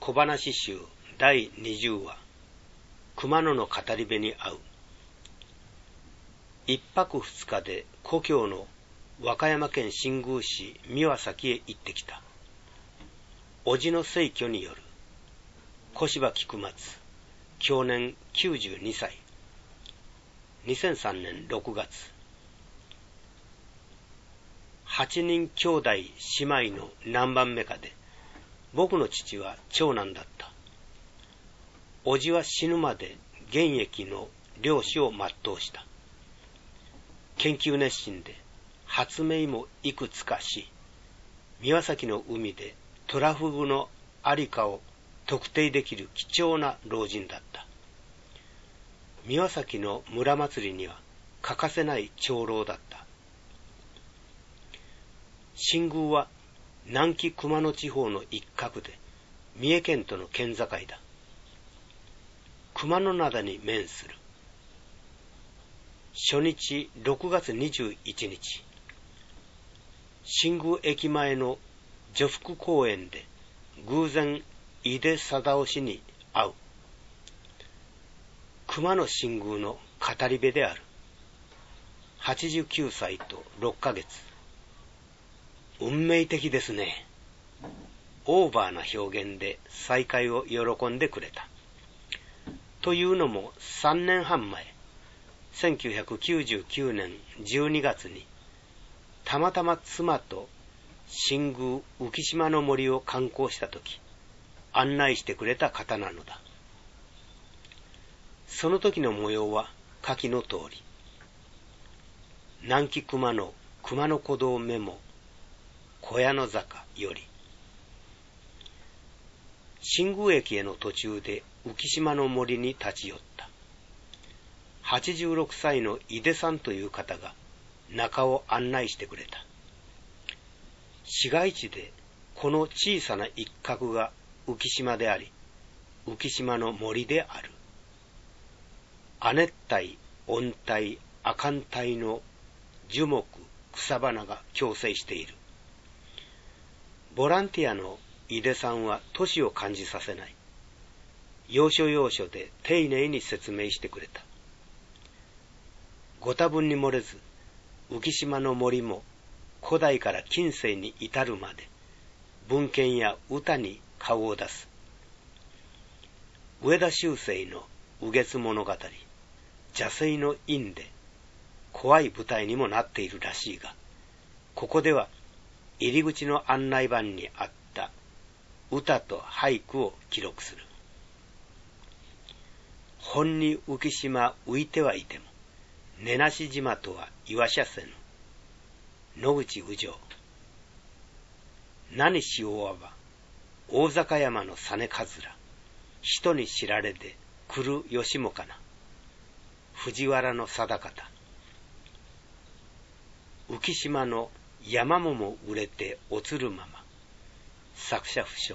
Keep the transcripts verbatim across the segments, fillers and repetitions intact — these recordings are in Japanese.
小話集だいにじゅうわ熊野の語り部に会う。一泊二日で故郷の和歌山県新宮市三輪崎へ行ってきた。叔父の逝去による。小柴菊松、享年きゅうじゅうにさい。にせんさんねんろくがつ。八人兄弟姉妹の何番目かで、僕の父は長男だった。叔父は死ぬまで現役の漁師を全うした。研究熱心で発明もいくつかし、三輪崎の海でトラフグのありかを特定できる貴重な老人だった。三輪崎の村祭りには欠かせない長老だった。新宮は南紀熊野地方の一角で三重県との県境だ。熊野灘に面する。初日ろくがつにじゅういちにち、新宮駅前の女福公園で偶然井出貞夫氏に会う。熊野新宮の語り部である。はちじゅうきゅうさいとろっかげつ。運命的ですね。オーバーな表現で再会を喜んでくれた。というのもさんねんはんまえ、せんきゅうひゃくきゅうじゅうきゅうねんじゅうにがつに、たまたま妻と新宮浮島の森を観光したとき、案内してくれた方なのだ。その時の模様は下記の通り。南紀熊野熊野古道メモ小屋の坂より、新宮駅への途中で浮島の森に立ち寄った。はちじゅうろくさいの井出さんという方が中を案内してくれた。市街地でこの小さな一角が浮島であり、浮島の森である。亜熱帯、温帯、亜寒帯の樹木、草花が共生している。ボランティアの井出さんは年を感じさせない。要所要所で丁寧に説明してくれた。ご多分に漏れず、浮島の森も古代から近世に至るまで文献や歌に顔を出す。上田修正の雨月物語、邪星の印で怖い舞台にもなっているらしいが、ここでは入り口の案内板にあった歌と俳句を記録する。本に浮島浮いてはいても、根なし島とは言わしゃせぬ。野口宇城。何しおわば、大坂山の実かずら、人に知られで来る吉もかな。藤原の定方。浮島の山桃売れておつるまま。作者不詳。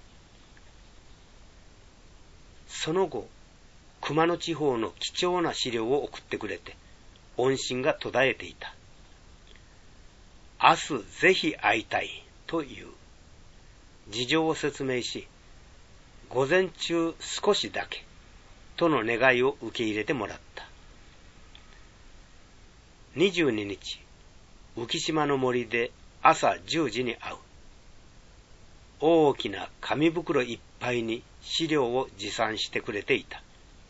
その後、熊野地方の貴重な資料を送ってくれて、音信が途絶えていた。明日ぜひ会いたいという事情を説明し、午前中少しだけとの願いを受け入れてもらった。にじゅうににち、浮島の森で朝じゅうじに会う。大きな紙袋いっぱいに資料を持参してくれていた。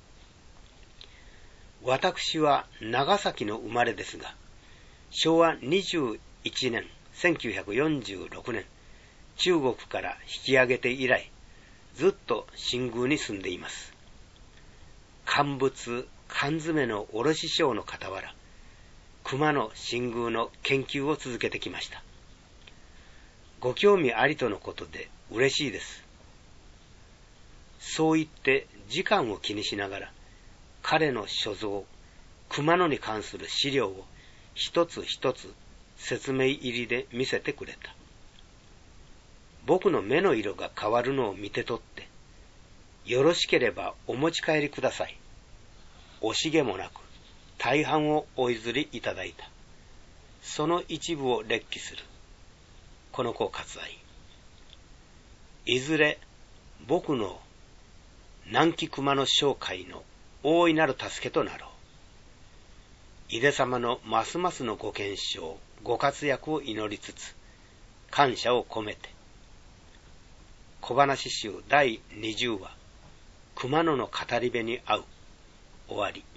私は長崎の生まれですが、しょうわにじゅういちねん、せんきゅうひゃくよんじゅうろくねん、中国から引き上げて以来、ずっと新宮に住んでいます。乾物、缶詰の卸商の傍ら、熊野新宮の研究を続けてきました。ご興味ありとのことで嬉しいです。そう言って時間を気にしながら、彼の所蔵、熊野に関する資料を一つ一つ説明入りで見せてくれた。僕の目の色が変わるのを見て取って、よろしければお持ち帰りください。惜しげもなく、大半をお譲りいただいた。その一部を列記する。この子割愛。いずれ僕の南紀熊野商会の大いなる助けとなろう。井出様のますますのご健勝、ご活躍を祈りつつ、感謝を込めて。小話集だいにじゅうわ、熊野の語り部に会う。終わり。